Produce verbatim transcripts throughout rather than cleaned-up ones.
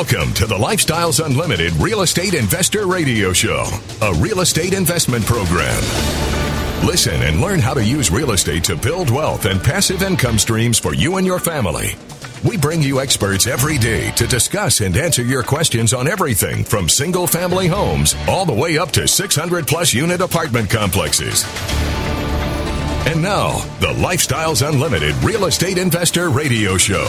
Welcome to the Lifestyles Unlimited Real Estate Investor Radio Show, a real estate investment program. Listen and learn how to use real estate to build wealth and passive income streams for you and your family. We bring you experts every day to discuss and answer your questions on everything from single-family homes all the way up to six hundred plus unit apartment complexes. And now, the Lifestyles Unlimited Real Estate Investor Radio Show.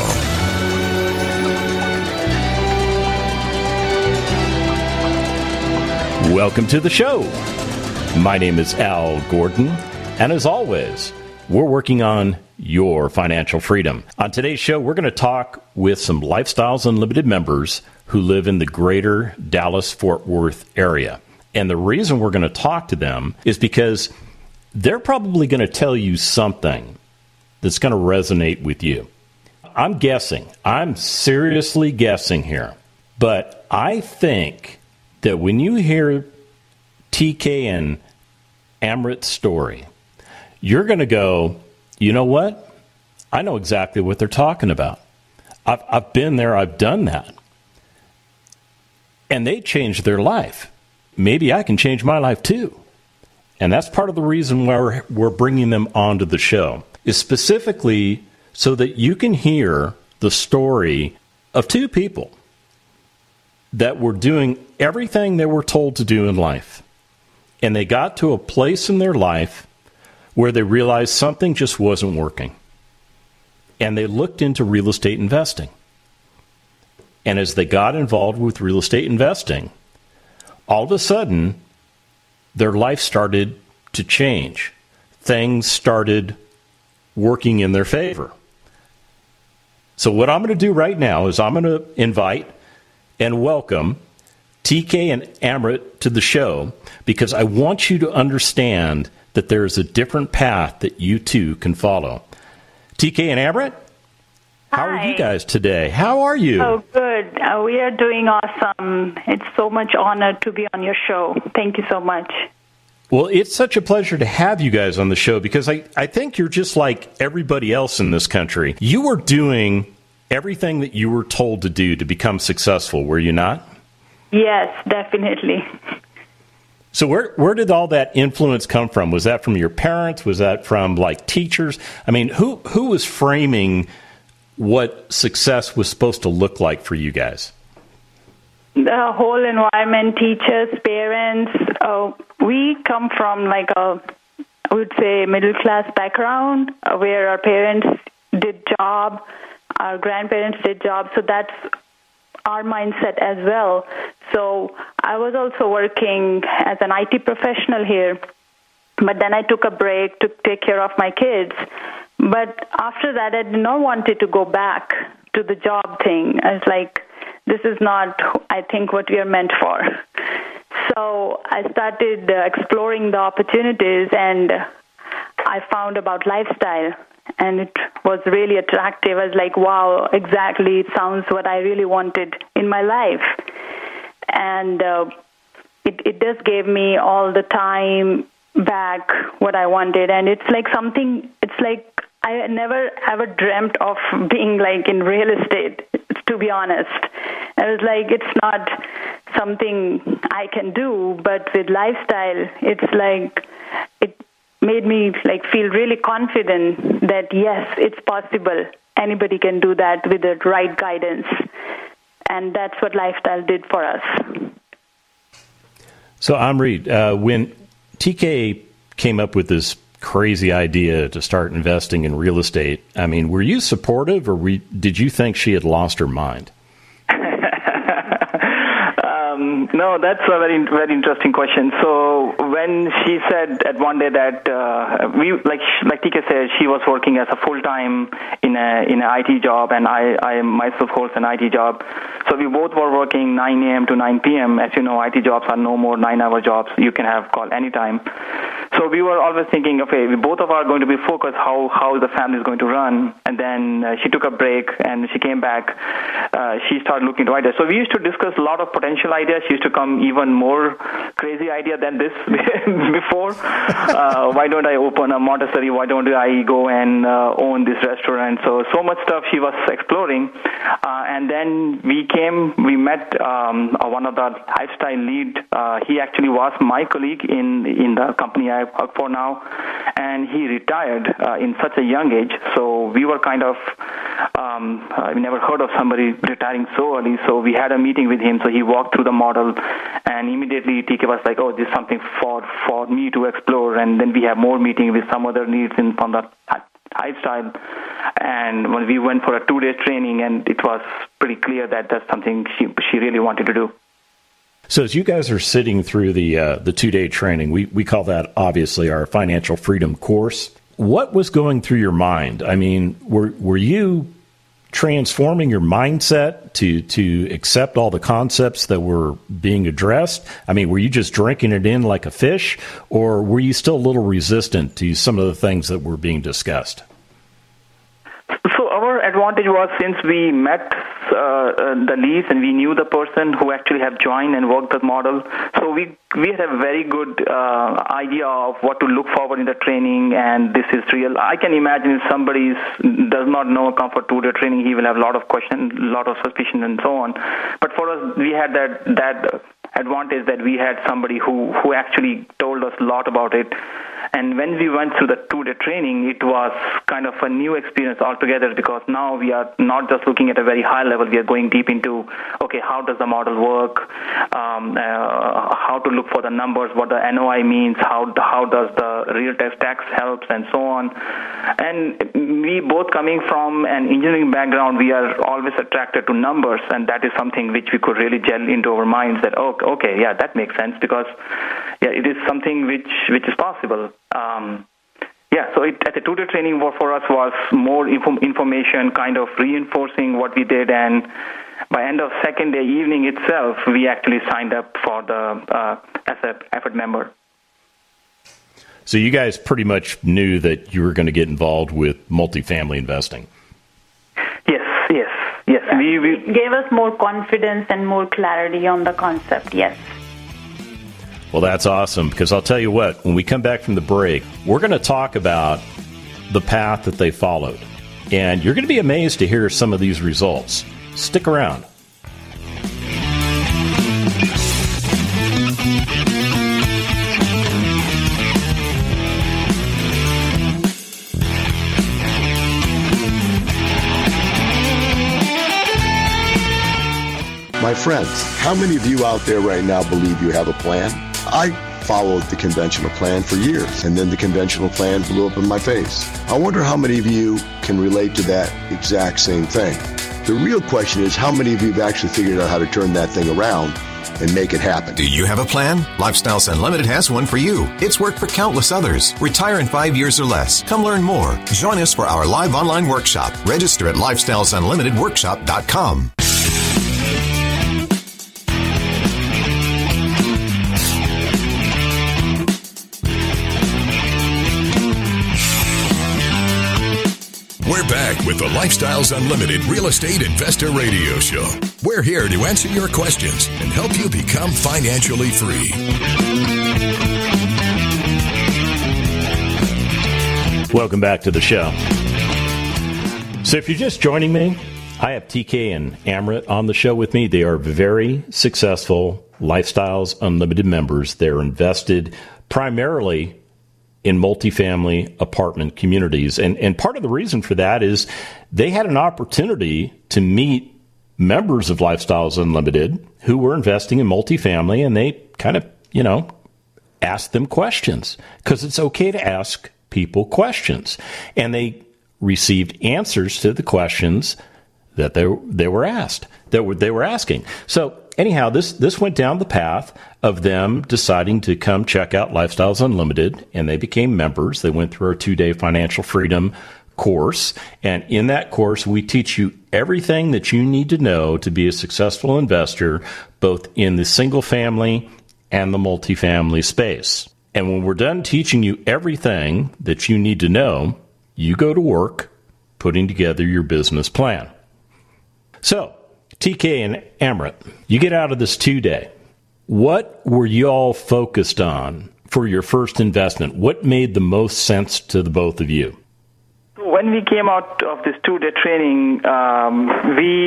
Welcome to the show. My name is Al Gordon, and as always, we're working on your financial freedom. On today's show, we're going to talk with some Lifestyles Unlimited members who live in the greater Dallas-Fort Worth area. And the reason we're going to talk to them is because they're probably going to tell you something that's going to resonate with you. I'm guessing. I'm seriously guessing here. But I think that when you hear T K and Amrit's story, you're going to go, you know what? I know exactly what they're talking about. I've, I've been there. I've done that. And they changed their life. Maybe I can change my life too. And that's part of the reason why we're, we're bringing them onto the show, is specifically so that you can hear the story of two people that were doing everything they were told to do in life. And they got to a place in their life where they realized something just wasn't working. And they looked into real estate investing. And as they got involved with real estate investing, all of a sudden, their life started to change. Things started working in their favor. So what I'm going to do right now is I'm going to invite and welcome T K and Amrit to the show, because I want you to understand that there is a different path that you too can follow. T K and Amrit, how Hi. are you guys today? How are you? Oh, good. Uh, we are doing awesome. It's so much honor to be on your show. Thank you so much. Well, it's such a pleasure to have you guys on the show, because I, I think you're just like everybody else in this country. You were doing everything that you were told to do to become successful, were you not? Yes, definitely. So where where did all that influence come from? Was that from your parents? Was that from like teachers? I mean, who who was framing what success was supposed to look like for you guys? The whole environment, teachers, parents. Uh, we come from like a, I would say, middle class background uh, where our parents did job, our grandparents did job. So that's our mindset as well. So I was also working as an I T professional here, but then I took a break to take care of my kids. But after that, I did not want to go back to the job thing. I was like, this is not, I think, what we are meant for. So I started uh, exploring the opportunities, and I found about lifestyle. And it was really attractive. I was like, wow, exactly. It sounds what I really wanted in my life. And uh, it, it just gave me all the time back what I wanted. And it's like something, it's like I never ever dreamt of being like in real estate, to be honest. I was like, it's not something I can do, but with lifestyle, it's like, it made me like feel really confident that yes, it's possible. Anybody can do that with the right guidance. And that's what lifestyle did for us. So Amrit, uh, when T K came up with this crazy idea to start investing in real estate, I mean, were you supportive, or we, did you think she had lost her mind? Um, no, that's a very, very interesting question. So when she said at one day that uh, we, like, like T K said, she was working as a full time in a in an I T job, and I, I myself hold an I T job. So we both were working nine a.m. to nine p.m. As you know, I T jobs are no more nine-hour jobs. You can have call anytime. So we were always thinking, okay, we both of us are going to be focused how how the family is going to run. And then uh, she took a break, and she came back. Uh, she started looking into ideas. So we used to discuss a lot of potential ideas. She used to come even more crazy idea than this before. Uh, why don't I open a Montessori? Why don't I go and uh, own this restaurant? So so much stuff she was exploring, uh, and then we came, we met um, uh, one of the lifestyle lead. Uh, he actually was my colleague in in the company I work for now, and he retired uh, in such a young age. So we were kind of, um, uh, we never heard of somebody retiring so early. So we had a meeting with him. So he walked through the model, and immediately T K was like, "Oh, this is something for for me to explore." And then we have more meeting with some other leads in from the lifestyle. And when we went for a two-day training, and it was pretty clear that that's something she she really wanted to do. So as you guys are sitting through the uh, the two-day training, we, we call that obviously our Financial Freedom course. What was going through your mind? I mean, were were you transforming your mindset to to accept all the concepts that were being addressed? I mean, were you just drinking it in like a fish, or were you still a little resistant to some of the things that were being discussed? So our advantage was, since we met uh, uh, the leads and we knew the person who actually have joined and worked the model, so we we had a very good uh, idea of what to look forward in the training, and this is real. I can imagine if somebody is, does not know come for two-day training, he will have a lot of questions, a lot of suspicion, and so on. But for us, we had that that advantage that we had somebody who, who actually told us a lot about it. And when we went through the two-day training, it was kind of a new experience altogether, because now we are not just looking at a very high level. We are going deep into, okay, how does the model work, um, uh, how to look for the numbers, what the N O I means, how how does the real tax tax helps, and so on. And we both coming from an engineering background, we are always attracted to numbers, and that is something which we could really gel into our minds that, oh, okay, yeah, that makes sense, because yeah, it is something which, which is possible. Um, yeah, so it, at the two-day training for us was more info, information, kind of reinforcing what we did, and by end of second day evening itself, we actually signed up for the uh, as an effort member. So you guys pretty much knew that you were going to get involved with multifamily investing. Yes, yes, yes. Yeah. We, we it gave us more confidence and more clarity on the concept, yes. Well, that's awesome, because I'll tell you what, when we come back from the break, we're going to talk about the path that they followed. And you're going to be amazed to hear some of these results. Stick around. My friends, how many of you out there right now believe you have a plan? I followed the conventional plan for years, and then the conventional plan blew up in my face. I wonder how many of you can relate to that exact same thing. The real question is, how many of you have actually figured out how to turn that thing around and make it happen? Do you have a plan? Lifestyles Unlimited has one for you. It's worked for countless others. Retire in five years or less. Come learn more. Join us for our live online workshop. Register at lifestyles unlimited workshop dot com. We're back with the Lifestyles Unlimited Real Estate Investor Radio Show. We're here to answer your questions and help you become financially free. Welcome back to the show. So if you're just joining me, I have T K and Amrit on the show with me. They are very successful Lifestyles Unlimited members. They're invested primarily in multifamily apartment communities. And, and part of the reason for that is they had an opportunity to meet members of Lifestyles Unlimited who were investing in multifamily, and they kind of, you know, asked them questions, because it's okay to ask people questions. And they received answers to the questions that they, they were asked, that were, they were asking. So anyhow, this, this went down the path of them deciding to come check out Lifestyles Unlimited, and they became members. They went through our two-day financial freedom course, and in that course, we teach you everything that you need to know to be a successful investor, both in the single-family and the multifamily space. And when we're done teaching you everything that you need to know, you go to work putting together your business plan. So, T K and Amrit, you get out of this two-day. What were you all focused on for your first investment? What made the most sense to the both of you? When we came out of this two-day training, um, we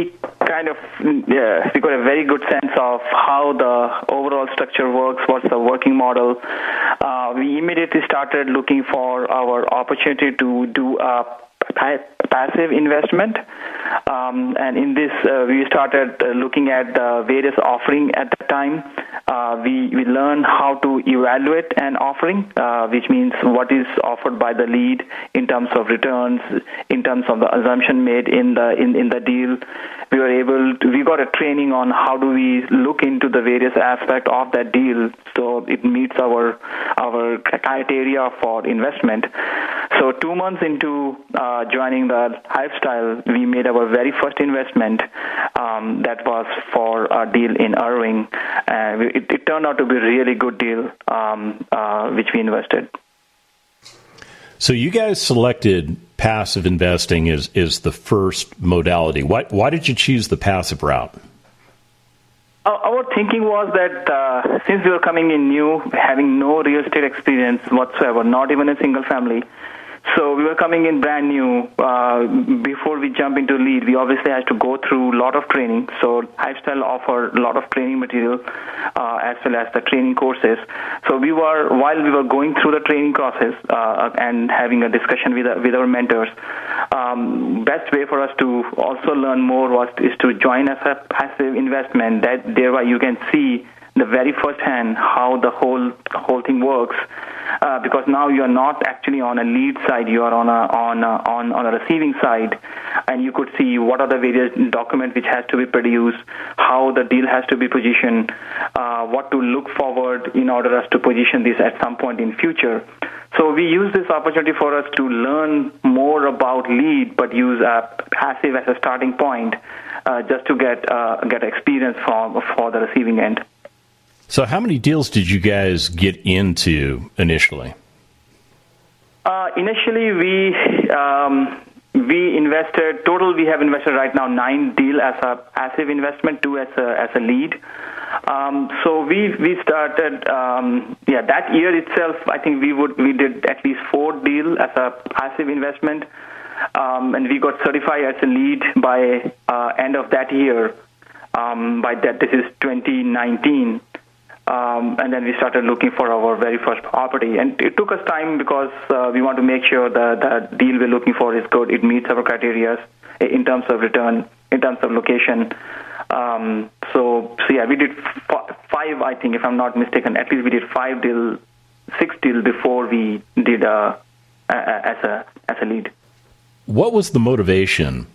kind of, yeah, we got a very good sense of how the overall structure works, what's the working model. Uh, we immediately started looking for our opportunity to do a passive investment. Um, and in this, uh, we started uh, looking at the various offering at the time. Uh, we, we learned how to evaluate an offering, uh, which means what is offered by the lead in terms of returns, in terms of the assumption made in the in, in the deal. We were able to, we got a training on how do we look into the various aspects of that deal so it meets our our criteria for investment. So two months into uh, joining the Lifestyle, we made our very first investment. Um, that was for a deal in Irving. Uh, it, it turned out to be a really good deal, um, uh, which we invested. So you guys selected passive investing as, as the first modality. Why, why did you choose the passive route? Our thinking was that uh, since we were coming in new, having no real estate experience whatsoever, not even a single family, so we were coming in brand new. Uh, before we jump into lead, we obviously had to go through a lot of training. So Lifestyle offered a lot of training material uh, as well as the training courses. So we were, while we were going through the training process uh, and having a discussion with, uh, with our mentors, um, best way for us to also learn more was is to join as a passive investment. That thereby you can see the very first hand how the whole whole thing works. Uh, because now you are not actually on a lead side, you are on a on a, on on a receiving side, and you could see what are the various documents which has to be produced, how the deal has to be positioned, uh, what to look forward in order us to position this at some point in future. So we use this opportunity for us to learn more about lead, but use a passive as a starting point, uh, just to get uh, get experience for for the receiving end. So how many deals did you guys get into initially? Uh, initially, we um, we invested, total we have invested right now nine deal as a passive investment, two as a, as a lead. Um, so we we started, um, yeah, that year itself, I think we would we did at least four deal as a passive investment. Um, and we got certified as a lead by uh, end of that year. Um, by that, this is twenty nineteen. Um, and then we started looking for our very first property. And it took us time because uh, we want to make sure that the deal we're looking for is good. It meets our criteria in terms of return, in terms of location. Um, so, so, yeah, we did f- five, I think, if I'm not mistaken. At least we did five deal, six deal before we did uh, as a as a lead. What was the motivation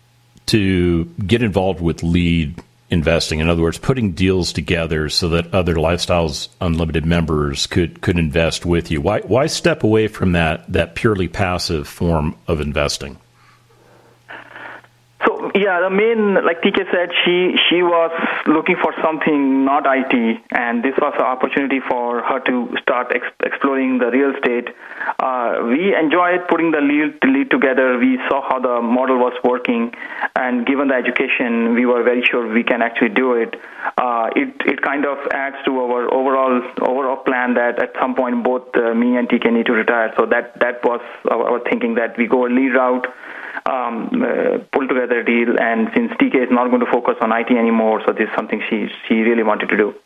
to get involved with lead investing? In other words, putting deals together so that other Lifestyles Unlimited members could, could invest with you. Why why step away from that that purely passive form of investing? So yeah, the main, like T K said, she she was looking for something not I T, and this was an opportunity for her to start ex- exploring the real estate. Uh, we enjoyed putting the lead, lead together. We saw how the model was working, and given the education, we were very sure we can actually do it. Uh, it it kind of adds to our overall overall plan that at some point both uh, me and T K need to retire. So that that was our, our thinking, that we go a lead route. Um, uh, pull together a deal, and since T K is not going to focus on I T anymore, so this is something she she really wanted to do.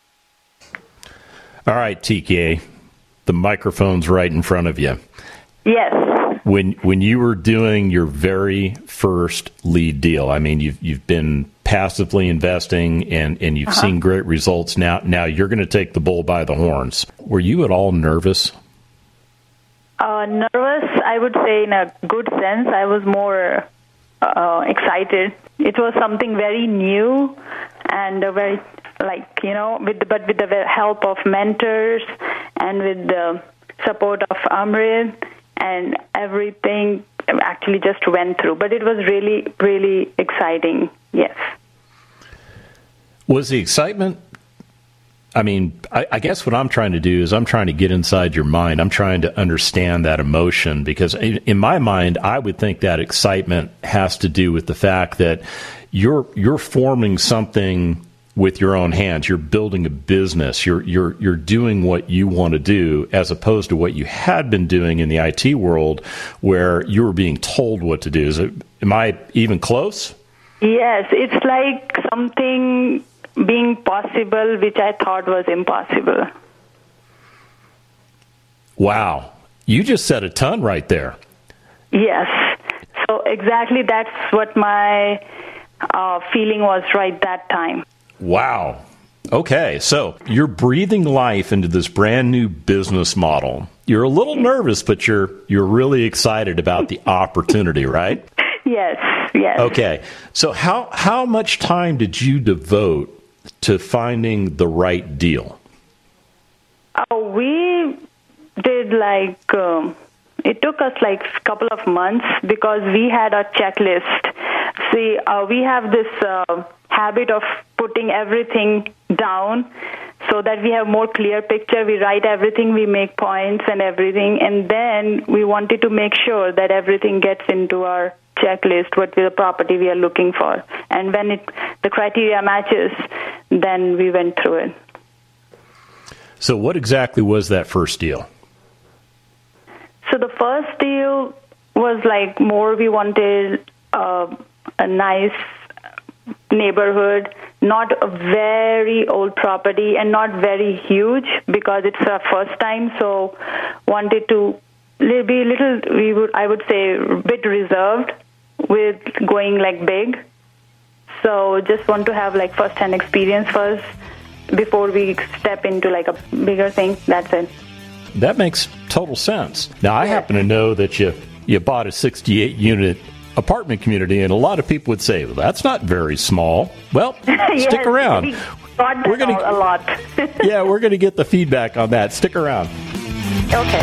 All right, T K, the microphone's right in front of you. Yes. When when you were doing your very first lead deal, I mean, you've you've been passively investing and, and you've uh-huh. seen great results. Now now you're going to take the bull by the horns. Were you at all nervous? Uh, nervous, I would say, in a good sense. I was more uh, excited. It was something very new and a very, like, you know, with the, but with the help of mentors and with the support of Amrit, and everything actually just went through. But it was really, really exciting, yes. Was the excitement... I mean, I, I guess what I'm trying to do is I'm trying to get inside your mind. I'm trying to understand that emotion, because in, in my mind, I would think that excitement has to do with the fact that you're you're forming something with your own hands. You're building a business. You're you're you're doing what you want to do, as opposed to what you had been doing in the I T world, where you were being told what to do. Is it? Am I even close? Yes, it's like something being possible which I thought was impossible. Wow. You just said a ton right there. Yes. So exactly that's what my uh, feeling was right that time. Wow. Okay, so you're breathing life into this brand new business model. You're a little nervous, but you're you're really excited about the opportunity, right? Yes, yes. Okay, so how how much time did you devote to finding the right deal? Oh, we did like, um, it took us like a couple of months because we had a checklist. See, uh, we have this uh, habit of putting everything down so that we have more clear picture. We write everything, we make points and everything, and then we wanted to make sure that everything gets into our checklist, what the property we are looking for. And when it the criteria matches, then we went through it. So what exactly was that first deal? So the first deal was like more we wanted uh, a nice neighborhood, not a very old property and not very huge because it's our first time. So wanted to be a little, we would I would say, a bit reserved with going like big. So just want to have like first-hand experience first before we step into like a bigger thing. That's it. That makes total sense. Now, I happen to know that you, you bought a sixty-eight unit apartment community, and a lot of people would say, well, that's not very small. Well, yes, stick around. We got that we're gonna, a lot. yeah, we're going to get the feedback on that. Stick around. Okay.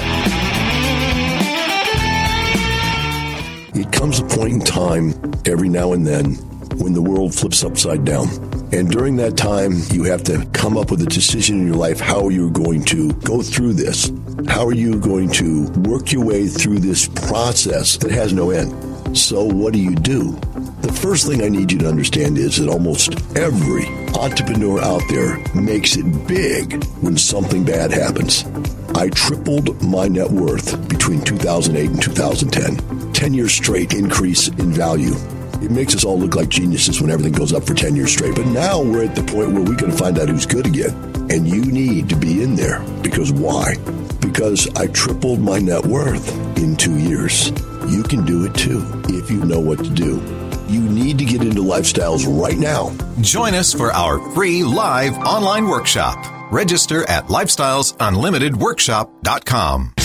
It comes a point in time every now and then when the world flips upside down. And during that time, you have to come up with a decision in your life. How are you going to go through this? How are you going to work your way through this process that has no end? So what do you do? The first thing I need you to understand is that almost every entrepreneur out there makes it big when something bad happens. I tripled my net worth between two thousand eight and two thousand ten. ten years straight increase in value. It makes us all look like geniuses when everything goes up for ten years straight. But now we're at the point where we can find out who's good again. And you need to be in there. Because why? Because I tripled my net worth in two years. You can do it too if you know what to do. You need to get into Lifestyles right now. Join us for our free live online workshop. Register at lifestyles unlimited workshop dot com.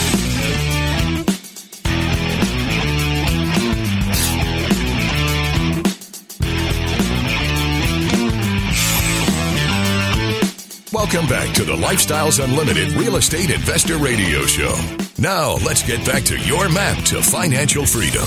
Welcome back to the Lifestyles Unlimited Real Estate Investor Radio Show. Now, let's get back to your map to financial freedom.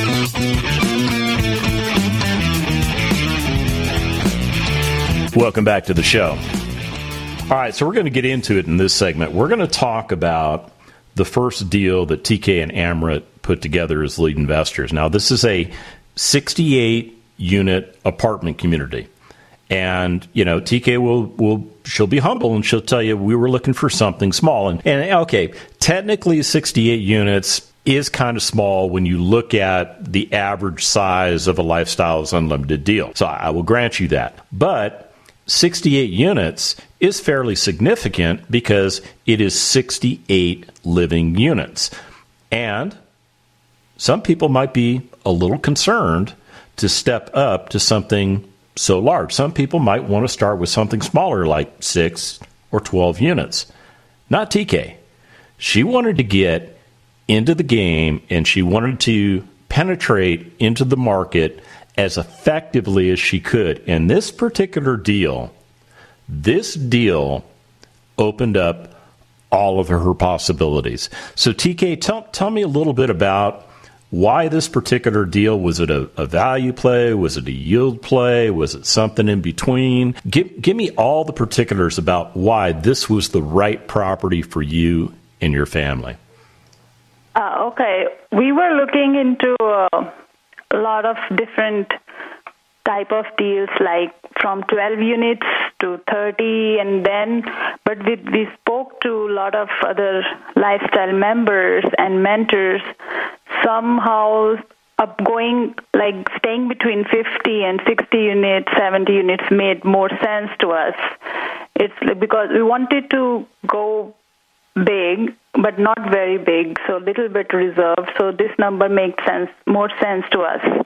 Welcome back to the show. All right, so we're going to get into it in this segment. We're going to talk about the first deal that T K and Amrit put together as lead investors. Now, this is a sixty-eight unit apartment community. And, you know, T K will, will, she'll be humble and she'll tell you we were looking for something small. And, and okay, technically sixty-eight units is kind of small when you look at the average size of a Lifestyles Unlimited deal. So I will grant you that. But sixty-eight units is fairly significant because it is sixty-eight living units. And some people might be a little concerned to step up to something so large. Some people might want to start with something smaller like six or twelve units. Not T K. She wanted to get into the game and she wanted to penetrate into the market as effectively as she could. And this particular deal, this deal opened up all of her possibilities. So T K, tell, tell me a little bit about why this particular deal. Was it a, a value play? Was it a yield play? Was it something in between? Give, give me all the particulars about why this was the right property for you and your family. Uh, okay. We were looking into uh, a lot of different type of deals, like from twelve units to thirty, and then, but we, we spoke to a lot of other lifestyle members and mentors. Somehow up going, like staying between fifty and sixty units, seventy units made more sense to us. It's because we wanted to go big, but not very big, so a little bit reserved. So this number makes sense, more sense to us.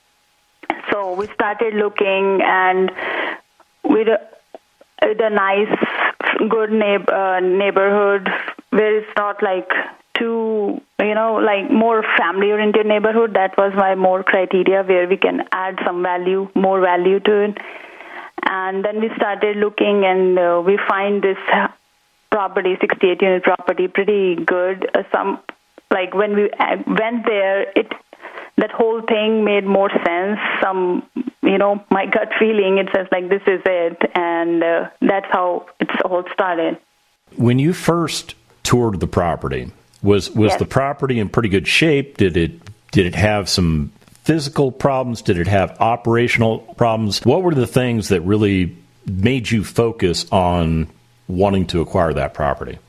So we started looking, and with a, with a nice, good neighbor, uh, neighborhood where it's not like too, you know, like more family-oriented neighborhood. That was my more criteria, where we can add some value, more value to it. And then we started looking, and uh, we find this property, sixty-eight unit property, pretty good. Uh, some, like when we went there, it that whole thing made more sense. Some, you know, my gut feeling, it says like this is it, and uh, that's how it's all started. When you first toured the property, was was Yes. the property in pretty good shape? Did it did it have some physical problems? Did it have operational problems? What were the things that really made you focus on wanting to acquire that property?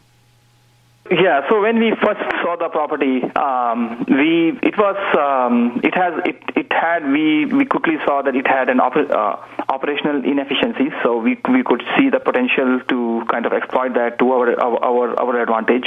Yeah, so when we first saw the property, um, we it was um, it has it, it had we, we quickly saw that it had an oper, uh, operational inefficiencies. So we we could see the potential to kind of exploit that to our our our, our advantage.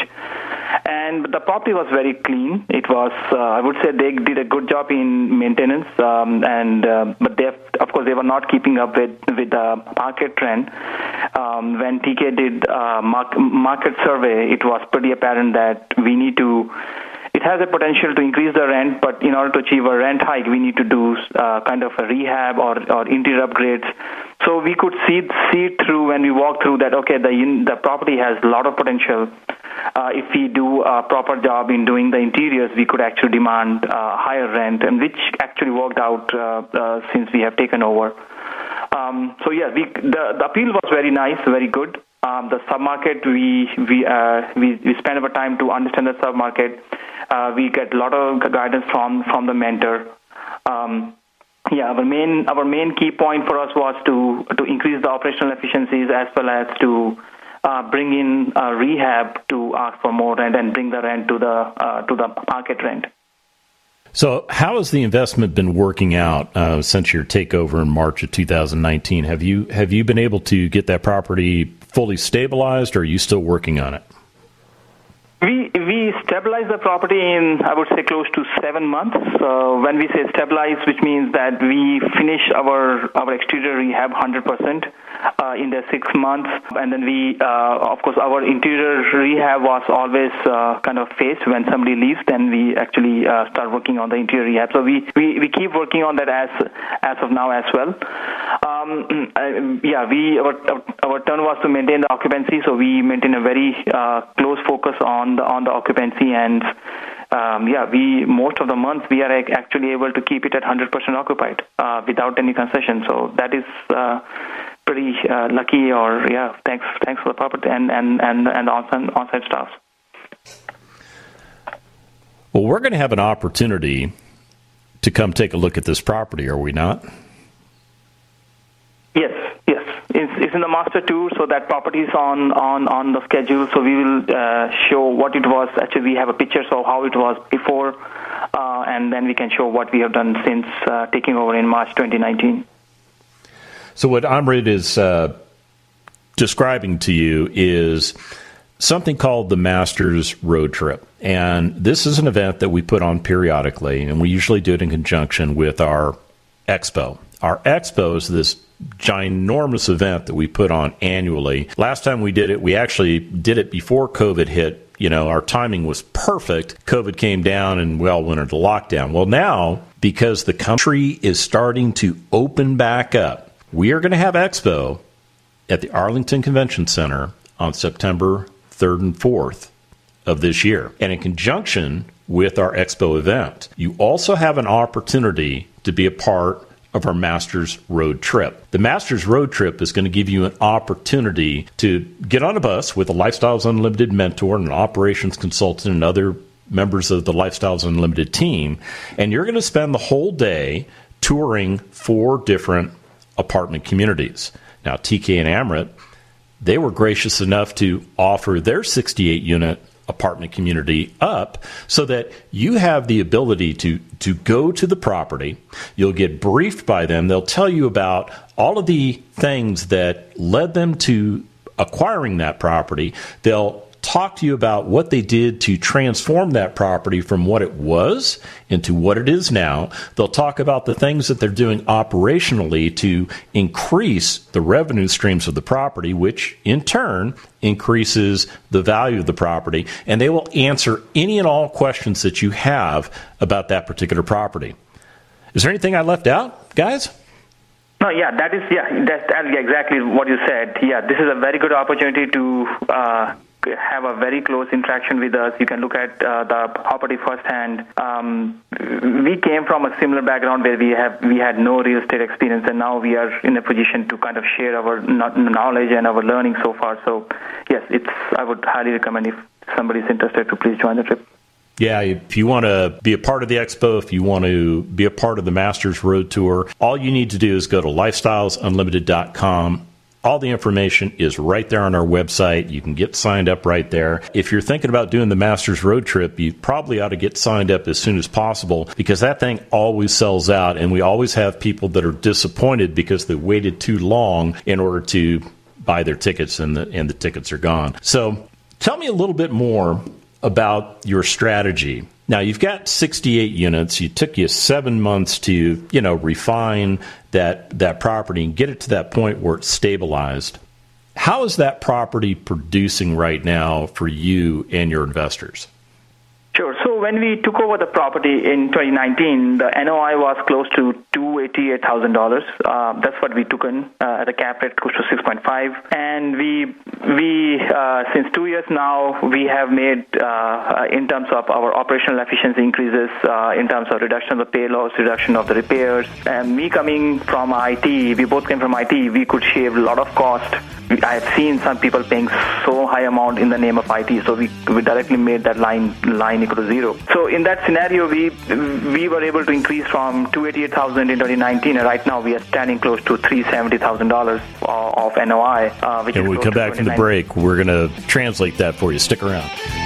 And the property was very clean. It was uh, I would say they did a good job in maintenance, um, and uh, but they of course they were not keeping up with with the market trend. Um, when T K did uh, mark, market survey, it was pretty apparent that we need to, it has a potential to increase the rent, but in order to achieve a rent hike, we need to do uh, kind of a rehab or, or interior upgrades. So we could see see through when we walked through that, okay, the the property has a lot of potential. Uh, if we do a proper job in doing the interiors, we could actually demand uh, higher rent, and which actually worked out uh, uh, since we have taken over. Um, so yeah, we, the, the appeal was very nice, very good. Um, the submarket, we we uh, we we spend our time to understand the submarket. Uh, we get a lot of guidance from from the mentor. Um, yeah, our main our main key point for us was to to increase the operational efficiencies as well as to uh, bring in uh, rehab to ask for more rent and bring the rent to the uh, to the market rent. So how has the investment been working out uh, since your takeover in March of two thousand nineteen? Have you have you been able to get that property fully stabilized, or are you still working on it? We we stabilized the property in, I would say, close to seven months. Uh, when we say stabilize, which means that we finish our our exterior rehab one hundred percent uh, in the six months, and then we, uh, of course, our interior rehab was always uh, kind of phased. When somebody leaves, then we actually uh, start working on the interior rehab. So we, we, we keep working on that as as of now as well. Um, uh, yeah, we our, our our turn was to maintain the occupancy, so we maintain a very uh, close focus on the on the occupancy, and um, yeah, we most of the month we are actually able to keep it at one hundred percent occupied uh, without any concession. So that is uh, pretty uh, lucky, or yeah, thanks thanks for the property and and and and the on-site, on-site staff. Well, we're going to have an opportunity to come take a look at this property, are we not? Yes, yes. It's, it's in the master tour, so that property is on, on, on the schedule. So we will uh, show what it was. Actually, we have a picture of how it was before, uh, and then we can show what we have done since uh, taking over in March twenty nineteen. So what Amrit is uh, describing to you is something called the Masters Road Trip. And this is an event that we put on periodically, and we usually do it in conjunction with our expo. Our expo is this ginormous event that we put on annually. Last time we did it, we actually did it before COVID hit. You know, our timing was perfect. COVID came down and we all went into lockdown. Well, now, because the country is starting to open back up, we are going to have expo at the Arlington Convention Center on September third and fourth of this year. And in conjunction with our expo event, you also have an opportunity to be a part of our Masters Road Trip. The Masters Road Trip is going to give you an opportunity to get on a bus with a Lifestyles Unlimited mentor and an operations consultant and other members of the Lifestyles Unlimited team, and you're going to spend the whole day touring four different apartment communities. Now, T K and Amrit, they were gracious enough to offer their sixty-eight unit apartment community up so that you have the ability to, to go to the property. You'll get briefed by them. They'll tell you about all of the things that led them to acquiring that property. They'll talk to you about what they did to transform that property from what it was into what it is now. They'll talk about the things that they're doing operationally to increase the revenue streams of the property, which in turn increases the value of the property. And they will answer any and all questions that you have about that particular property. Is there anything I left out, guys? No, yeah, that is, yeah, that's exactly what you said. Yeah, this is a very good opportunity to uh, have a very close interaction with us. You can look at uh, the property firsthand. Um, we came from a similar background where we have we had no real estate experience, and now we are in a position to kind of share our knowledge and our learning so far. So, yes, it's I would highly recommend if somebody's interested to please join the trip. Yeah, if you want to be a part of the expo, if you want to be a part of the Masters Road Tour, all you need to do is go to lifestyles unlimited dot com. All the information is right there on our website. You can get signed up right there. If you're thinking about doing the Masters Road Trip, you probably ought to get signed up as soon as possible because that thing always sells out, and we always have people that are disappointed because they waited too long in order to buy their tickets, and the, and the tickets are gone. So tell me a little bit more about your strategy. Now, you've got sixty-eight units. You took you seven months to, you know, refine that that property and get it to that point where it's stabilized. How is that property producing right now for you and your investors? Sure. So when we took over the property in twenty nineteen, the N O I was close to two hundred eighty-eight thousand dollars. Uh, that's what we took in uh, at a cap rate close to six point five. And we, we uh, since two years now, we have made, uh, in terms of our operational efficiency increases, uh, in terms of reduction of the pay loss, reduction of the repairs. And me coming from I T, we both came from I T, we could shave a lot of cost. I have seen some people paying so high amount in the name of I T, so we, we directly made that line line equal to zero. So in that scenario, we we were able to increase from two hundred eighty-eight thousand dollars in twenty nineteen, and right now we are standing close to three hundred seventy thousand dollars of N O I. Uh, which and is when we come back from the break, we're going to translate that for you. Stick around.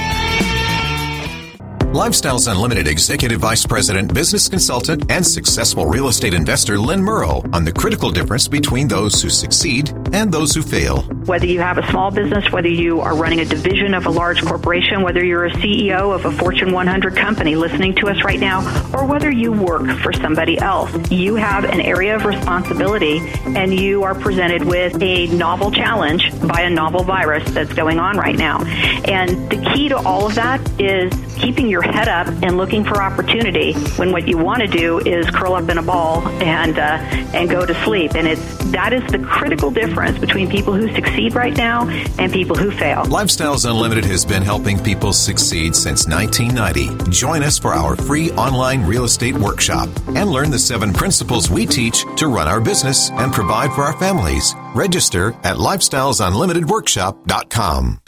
Lifestyles Unlimited Executive Vice President, Business Consultant, and successful real estate investor Lynn Murrow on the critical difference between those who succeed and those who fail. Whether you have a small business, whether you are running a division of a large corporation, whether you're a C E O of a Fortune one hundred company listening to us right now, or whether you work for somebody else, you have an area of responsibility and you are presented with a novel challenge by a novel virus that's going on right now. And the key to all of that is keeping your head up and looking for opportunity when what you want to do is curl up in a ball and uh, and go to sleep. And it's that is the critical difference between people who succeed right now and people who fail. Lifestyles Unlimited has been helping people succeed since nineteen ninety. Join us for our free online real estate workshop and learn the seven principles we teach to run our business and provide for our families. Register at lifestyles unlimited workshop dot com.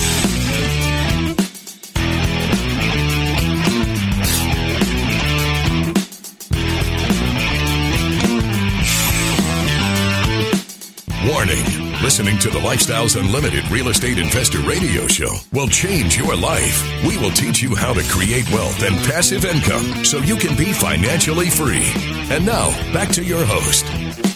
Warning. Listening to the Lifestyles Unlimited Real Estate Investor Radio Show will change your life. We will teach you how to create wealth and passive income so you can be financially free. And now, back to your host.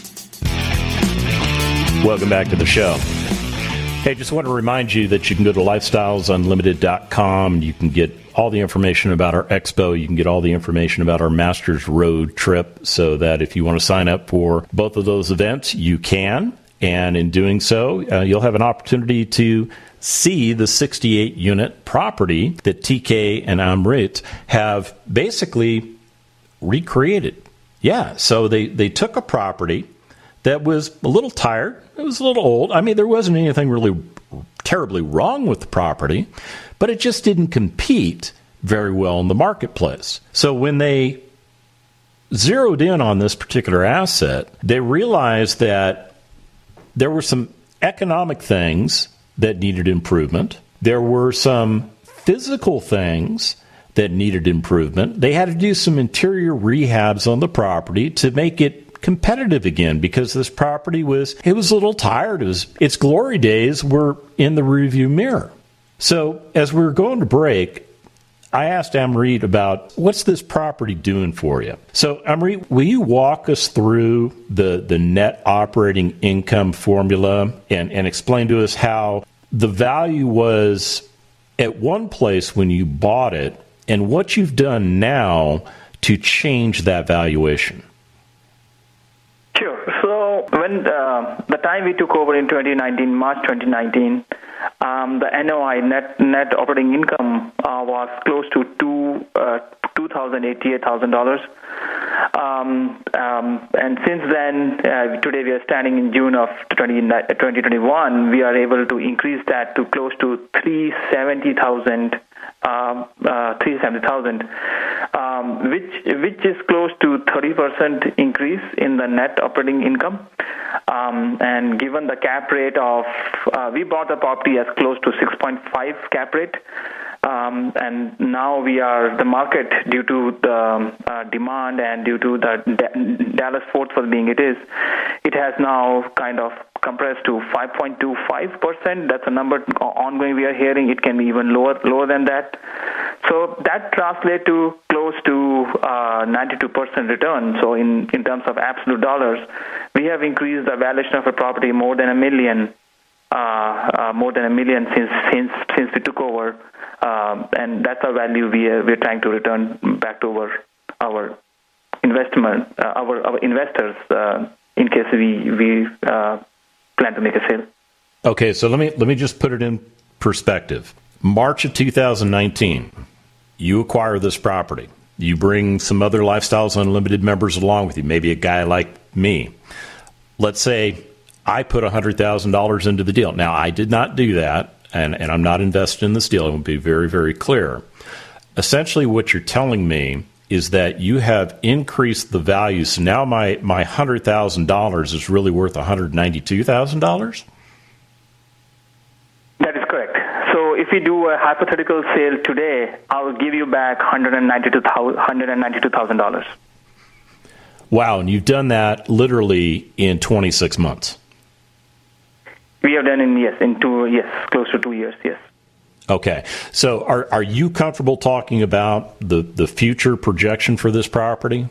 Welcome back to the show. Hey, just want to remind you that you can go to lifestyles unlimited dot com. You can get all the information about our expo. You can get all the information about our Masters Road trip so that if you want to sign up for both of those events, you can. And in doing so, uh, you'll have an opportunity to see the sixty-eight unit property that T K and Amrit have basically recreated. Yeah, so they, they took a property that was a little tired. It was a little old. I mean, there wasn't anything really terribly wrong with the property, but it just didn't compete very well in the marketplace. So when they zeroed in on this particular asset, they realized that there were some economic things that needed improvement. There were some physical things that needed improvement. They had to do some interior rehabs on the property to make it competitive again because this property was, it was a little tired. It was, its glory days were in the rearview mirror. So as we were going to break, I asked Amrit about what's this property doing for you. So Amrit, will you walk us through the, the net operating income formula and, and explain to us how the value was at one place when you bought it and what you've done now to change that valuation? Sure. So when uh, the time we took over in twenty nineteen, March twenty nineteen, um, the N O I, net net operating income, uh, was close to two uh, two thousand eighty-eight thousand dollars. Um, um, and since then, uh, today we are standing in June of twenty twenty-one. We are able to increase that to close to three hundred seventy thousand. Um, uh, three hundred seventy thousand, um, which which is close to thirty percent increase in the net operating income. Um, and given the cap rate of, uh, we bought the property as close to six point five cap rate. Um, and now we are, the market, due to the uh, demand and due to the D- Dallas Fort Worth being it is, it has now kind of compressed to five point two five percent. That's a number ongoing we are hearing. It can be even lower lower than that. So that translates to close to uh, ninety-two percent return. So in, in terms of absolute dollars, we have increased the valuation of a property more than a million, uh, uh, more than a million since since since we took over. Um, and that's our value we are, we're trying to return back to our our investment, uh, our our investors, uh, in case we we uh, plan to make a sale. Okay, so let me let me just put it in perspective. March of two thousand nineteen, you acquire this property. You bring some other Lifestyles Unlimited members along with you, maybe a guy like me. Let's say I put one hundred thousand dollars into the deal. Now, I did not do that. And, and I'm not invested in this deal. It will be very, very clear. Essentially, what you're telling me is that you have increased the value. So now my, my one hundred thousand dollars is really worth one hundred ninety-two thousand dollars? That is correct. So if we do a hypothetical sale today, I will give you back one hundred ninety-two thousand dollars. Wow, and you've done that literally in twenty-six months. We have done in, yes, in two, yes, close to two years, yes. Okay. So are are you comfortable talking about the, the future projection for this property?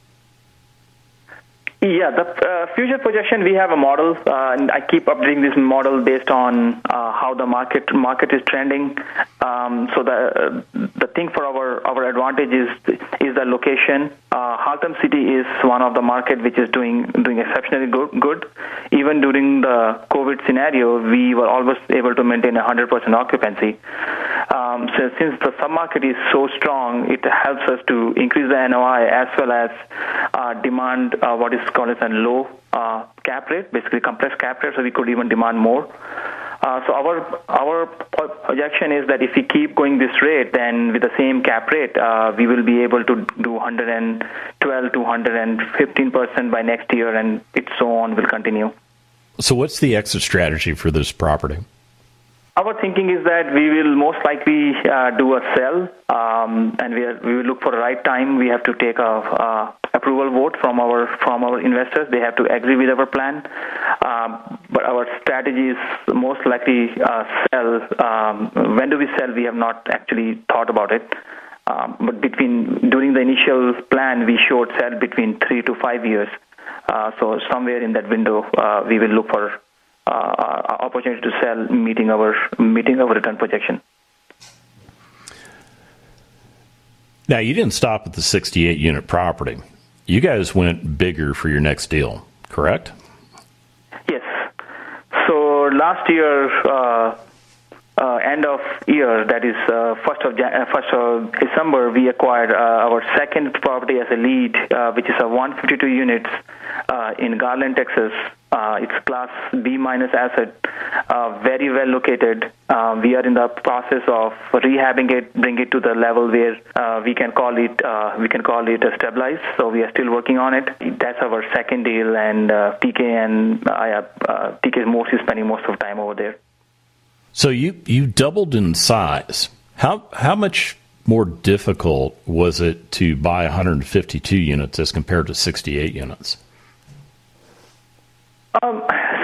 Yeah, the uh, future projection, we have a model, uh, and I keep updating this model based on uh, how the market market is trending. Um, so the uh, the thing for our, our advantage is is the location. Uh, Haltom City is one of the market which is doing doing exceptionally good. good. Even during the COVID scenario, we were always able to maintain one hundred percent occupancy. Um, so since the submarket is so strong, it helps us to increase the N O I as well as uh, demand uh, what is called as a low uh, cap rate, basically compressed cap rate, so we could even demand more. Uh, so our our projection is that if we keep going this rate, then with the same cap rate, uh, we will be able to do one hundred twelve to one hundred fifteen percent by next year, and it so on will continue. So what's the exit strategy for this property? Our thinking is that we will most likely uh, do a sell, um, and we, are, we will look for the right time. We have to take a uh, approval vote from our from our investors. They have to agree with our plan. Um, but our strategy is most likely uh, sell. Um, when do we sell? We have not actually thought about it. Um, but between during the initial plan, we showed sell between three to five years. Uh, so somewhere in that window, uh, we will look for uh, opportunity to sell, meeting our meeting our return projection. Now, you didn't stop at the sixty-eight unit property. You guys went bigger for your next deal, correct? Yes. So last year, uh, uh, end of year, that is uh, first of Jan- uh, first of December, we acquired uh, our second property as a lead, uh, which is a one hundred fifty-two units uh, in Garland, Texas. Uh, it's class B minus asset, uh, very well located. Uh, we are in the process of rehabbing it, bring it to the level where uh, we can call it uh, we can call it a stabilized. So we are still working on it. That's our second deal, and uh, T K and I uh, uh, T K most is spending most of the time over there. So you you doubled in size. How how much more difficult was it to buy one hundred fifty-two units as compared to sixty-eight units? Um, since the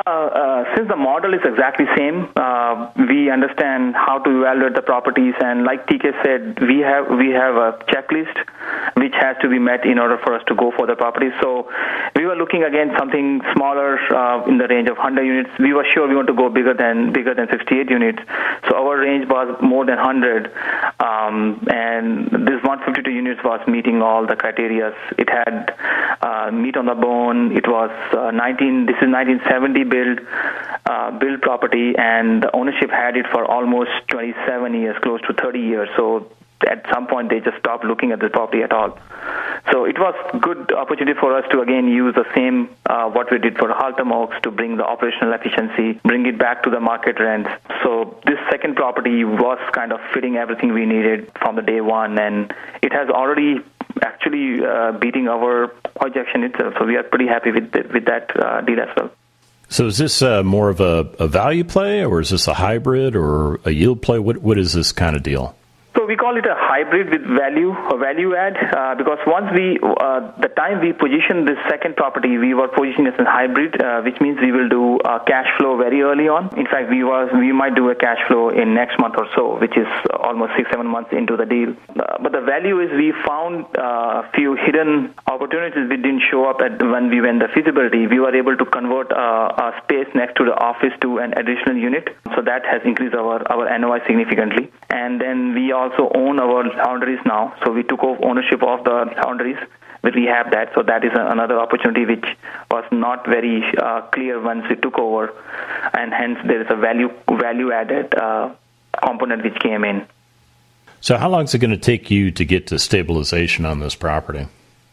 Uh, uh, since the model is exactly same, uh, we understand how to evaluate the properties, and like T K said, we have we have a checklist which has to be met in order for us to go for the properties. So we were looking again something smaller uh, in the range of one hundred units. We were sure we want to go bigger than bigger than sixty-eight units. So our range was more than one hundred, um, and this one hundred fifty-two units was meeting all the criteria. It had uh, meat on the bone. It was uh, nineteen. This is nineteen seventy build uh, build property, and the ownership had it for almost twenty-seven years, close to thirty years. So at some point they just stopped looking at the property at all. So it was good opportunity for us to again use the same uh, what we did for Haltom Oaks to bring the operational efficiency, bring it back to the market rents. So this second property was kind of fitting everything we needed from the day one, and it has already actually uh, beating our projection itself. So we are pretty happy with the, with that uh, deal as well. So is this uh, more of a, a value play, or is this a hybrid or a yield play? What What is this kind of deal? So we call it a hybrid with value, a value add, uh, because once we, uh, the time we positioned this second property, we were positioning as a hybrid, uh, which means we will do uh, cash flow very early on. In fact, we was we might do a cash flow in next month or so, which is almost six, seven months into the deal. Uh, but the value is we found uh, a few hidden opportunities which didn't show up at when we went the feasibility. We were able to convert uh, a space next to the office to an additional unit, so that has increased our, our N O I significantly. And then we also also own our laundries now, so we took over ownership of the laundries. We rehab that, so that is another opportunity which was not very uh, clear once we took over, and hence there is a value value added uh, component which came in. So how long is it going to take you to get to stabilization on this property?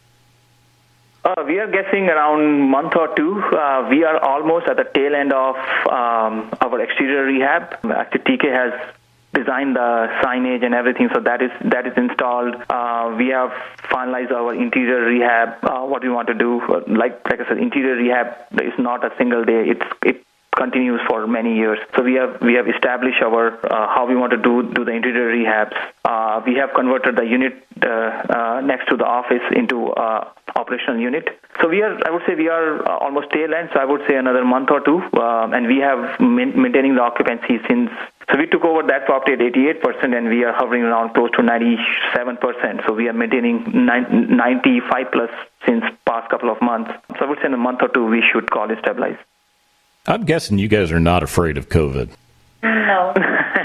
Uh, we are guessing around a month or two. Uh, we are almost at the tail end of um, our exterior rehab. Actually, T K has designed the signage and everything, so that is that is installed. Uh, we have finalized our interior rehab, uh, what we want to do. Like like I said, interior rehab is not a single day. It's it continues for many years. So we have we have established our uh, how we want to do do the interior rehabs. Uh, we have converted the unit uh, uh, next to the office into uh, operational unit. So we are, I would say, we are uh, almost tail end. So I would say another month or two, uh, and we have ma- maintaining the occupancy since. So we took over that property at eighty-eight percent, and we are hovering around close to ninety-seven percent. So we are maintaining ninety-five plus since past couple of months. So I would say in a month or two we should call it stabilized. I'm guessing you guys are not afraid of COVID. No.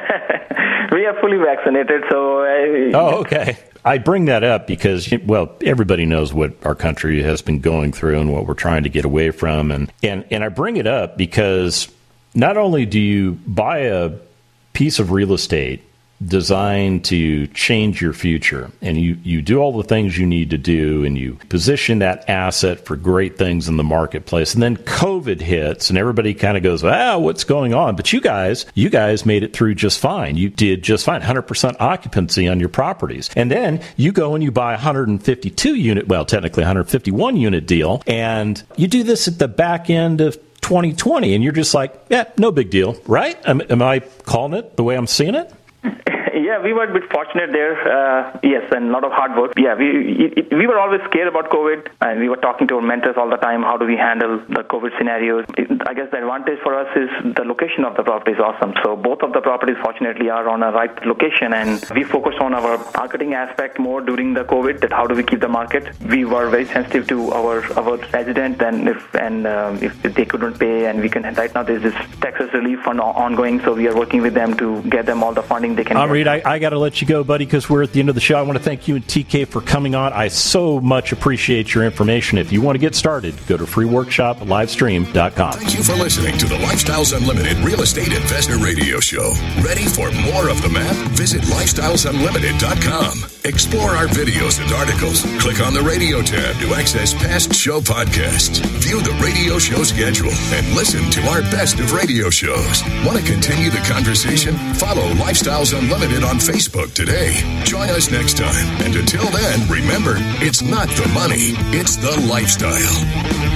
We are fully vaccinated, so... I, oh, okay. I bring that up because, well, everybody knows what our country has been going through and what we're trying to get away from. And, and, and I bring it up because not only do you buy a piece of real estate designed to change your future, and you, you do all the things you need to do, and you position that asset for great things in the marketplace, and then COVID hits and everybody kind of goes, ah, what's going on? But you guys, you guys made it through just fine. You did just fine, one hundred percent occupancy on your properties. And then you go and you buy a one hundred fifty-two unit, well, technically one hundred fifty-one unit deal, and you do this at the back end of twenty twenty, and you're just like, yeah, no big deal, right? Am, am I calling it the way I'm seeing it? Yeah, we were a bit fortunate there. Uh, yes, and a lot of hard work. Yeah, we it, it, we were always scared about COVID, and we were talking to our mentors all the time. How do we handle the COVID scenarios? It, I guess the advantage for us is the location of the property is awesome. So both of the properties, fortunately, are on a right location, and we focused on our marketing aspect more during the COVID. That how do we keep the market? We were very sensitive to our our residents, and if and um, if they couldn't pay, and we can right now there's this Texas relief fund ongoing, so we are working with them to get them all the funding they can. Amrit, I, I got to let you go, buddy, because we're at the end of the show. I want to thank you and T K for coming on. I so much appreciate your information. If you want to get started, go to free workshop livestream dot com. Thank you for listening to the Lifestyles Unlimited Real Estate Investor Radio Show. Ready for more of the map? Visit lifestyles unlimited dot com. Explore our videos and articles. Click on the radio tab to access past show podcasts. View the radio show schedule and listen to our best of radio shows. Want to continue the conversation? Follow Lifestyles Unlimited on Facebook today. Join us next time. And until then, remember, it's not the money, it's the lifestyle.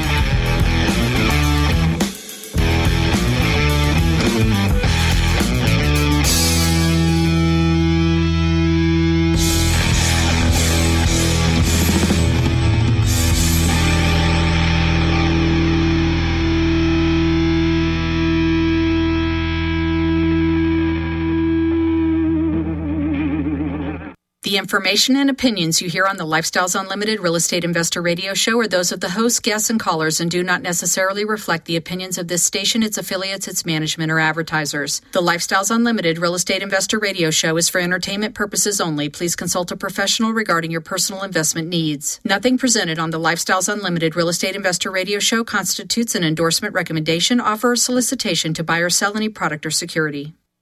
The information and opinions you hear on the Lifestyles Unlimited Real Estate Investor Radio Show are those of the hosts, guests, and callers and do not necessarily reflect the opinions of this station, its affiliates, its management, or advertisers. The Lifestyles Unlimited Real Estate Investor Radio Show is for entertainment purposes only. Please consult a professional regarding your personal investment needs. Nothing presented on the Lifestyles Unlimited Real Estate Investor Radio Show constitutes an endorsement, recommendation, offer, or solicitation to buy or sell any product or security.